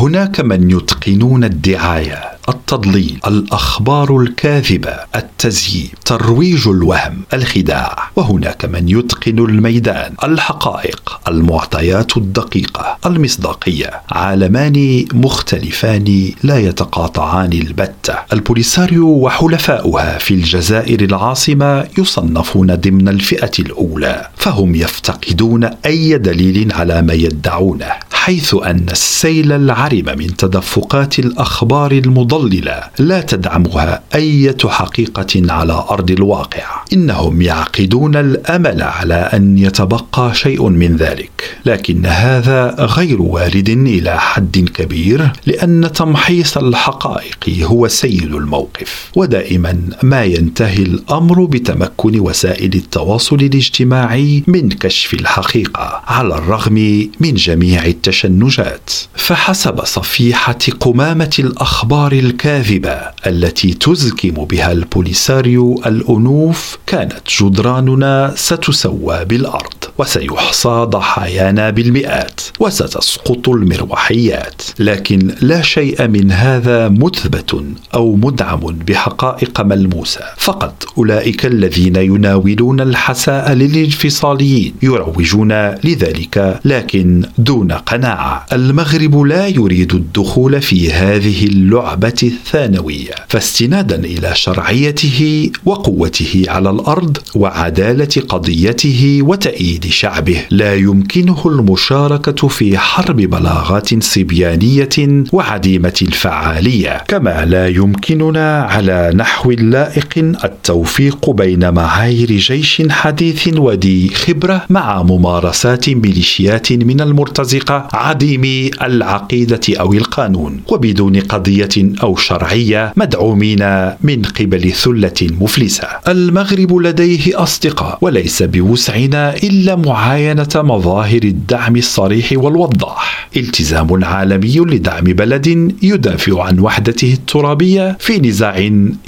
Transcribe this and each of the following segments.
هناك من يتقنون الدعاية، التضليل، الأخبار الكاذبة، التزييف، ترويج الوهم، الخداع، وهناك من يتقن الميدان، الحقائق، المعطيات الدقيقة، المصداقية. عالمان مختلفان لا يتقاطعان البتة. البوليساريو وحلفاؤها في الجزائر العاصمة يصنفون ضمن الفئة الأولى، فهم يفتقدون أي دليل على ما يدعونه، حيث أن السيل العرم من تدفقات الأخبار المضللة لا تدعمها أي حقيقة على أرض الواقع. إنهم يعقدون الأمل على أن يتبقى شيء من ذلك، لكن هذا غير وارد إلى حد كبير، لأن تمحيص الحقائق هو سيد الموقف، ودائما ما ينتهي الأمر بتمكن وسائل التواصل الاجتماعي من كشف الحقيقة على الرغم من جميع التشنجات. فحسب صفيحة قمامة الأخبار الكاذبة التي تزكم بها البوليساريو الأنوف، كانت جدراننا ستسوى بالأرض، وسيحصى ضحايانا بالمئات، وستسقط المروحيات. لكن لا شيء من هذا مثبت أو مدعم بحقائق ملموسة، فقط أولئك الذين يناولون الحساء للانفصاليين يروجون لذلك، لكن دون قناعة. المغرب لا يريد الدخول في هذه اللعبة الثانوية، فاستنادا إلى شرعيته وقوته على الأرض وعدالة قضيته وتأييد شعبه، لا يمكنه المشاركة في حرب بلاغات صبيانية وعديمة الفعالية. كما لا يمكننا على نحو لائق التوفيق بين معايير جيش حديث وذي خبرة مع ممارسات ميليشيات من المرتزقة عديمي العقيدة أو القانون، وبدون قضية أو شرعية مدعومين من قبل ثلة مفلسة. المغرب لديه أصدقاء، وليس بوسعنا إلا معاينة مظاهر الدعم الصريح والوضاح. التزام عالمي لدعم بلد يدافع عن وحدته الترابية في نزاع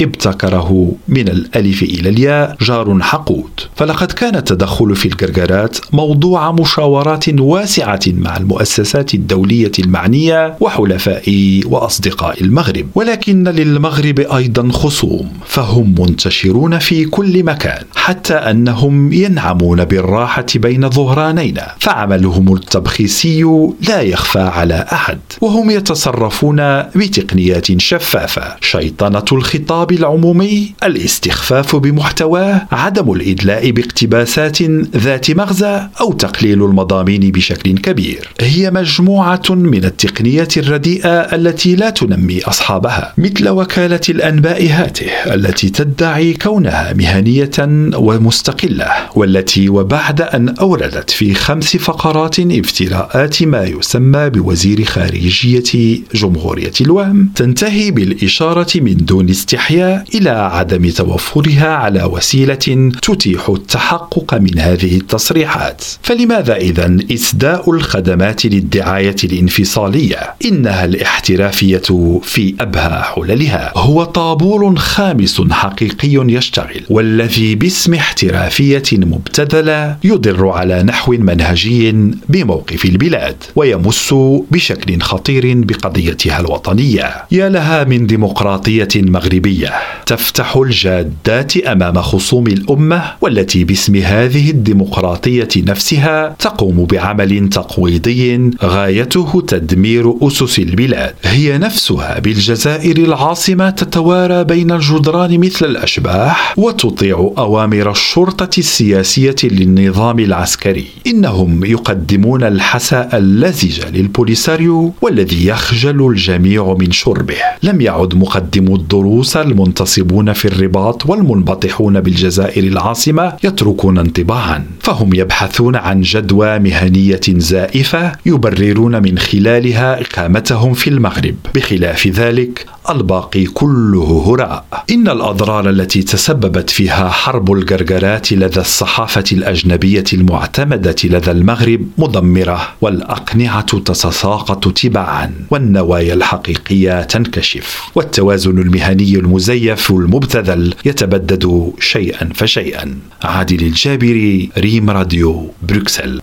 ابتكره من الألف إلى الياء جار حقود. فلقد كان التدخل في الجرجرات موضوع مشاورات واسعة مع المؤسسات الدولية المعنية وحلفاء وأصدقاء المغرب، ولكن للمغرب أيضا خصوم، فهم منتشرون في كل مكان، حتى أنهم ينعمون بالراحة بين ظهرانين، فعملهم التبخيسي لا يخفى على أحد، وهم يتصرفون بتقنيات شفافة: شيطنة الخطاب العمومي، الاستخفاف بمحتواه، عدم الإدلاء باقتباسات ذات مغزى أو تقليل المضامين بشكل كبير. هي مجموعة من التقنيات الرديئة التي لا تنمي أصحابها، مثل وكالة الأنباء هاته التي تدعي كونها مهنية ومستقلة، والتي وبعد أن أوردت في 5 فقرات افتراءات ما يسمى بوزير خارجية جمهورية الوهم، تنتهي بالإشارة من دون استحياء إلى عدم توفرها على وسيلة تتيح التحقق من هذه التصريحات. فلماذا إذن إسداء الخدمات للدعاية الانفصالية؟ إنها الاحترافية في أبهى حللها، هو طابور خامس حقيقي يشتغل، والذي باسم احترافية مبتذلة يضر على نحو منهجي بموقف البلاد، ويمس بشكل خطير بقضيتها الوطنية. يا لها من ديمقراطية مغربية تفتح الجادات أمام خصوم الأمة، والتي باسم هذه الديمقراطية نفسها تقوم بعمل تقويضي غايته تدمير أسس البلاد. هي نفسها بالجزائر العاصمة تتوارى بين الجدران مثل الأشباح، وتطيع أوامر الشرطة السياسية للنظام العسكري. إنهم يقدمون الحساء اللزج للبوليساريو، والذي يخجل الجميع من شربه. لم يعد مقدمو الدروس المنتصبون في الرباط والمنبطحون بالجزائر العاصمة يتركون انطباعا، فهم يبحثون عن جدوى مهنية زائفة يبررون من خلالها إقامتهم في المغرب. بخلاف ذلك الباقي كله هراء. إن الأضرار التي تسببت فيها حرب الجرجرات لدى الصحافة الأجنبية المعتمدة لدى المغرب مدمرة، والأقنعة تتساقط تباعا، والنوايا الحقيقية تنكشف، والتوازن المهني المزيف المبتذل يتبدد شيئا فشيئا. عادل الجابري، ريم راديو، بروكسل.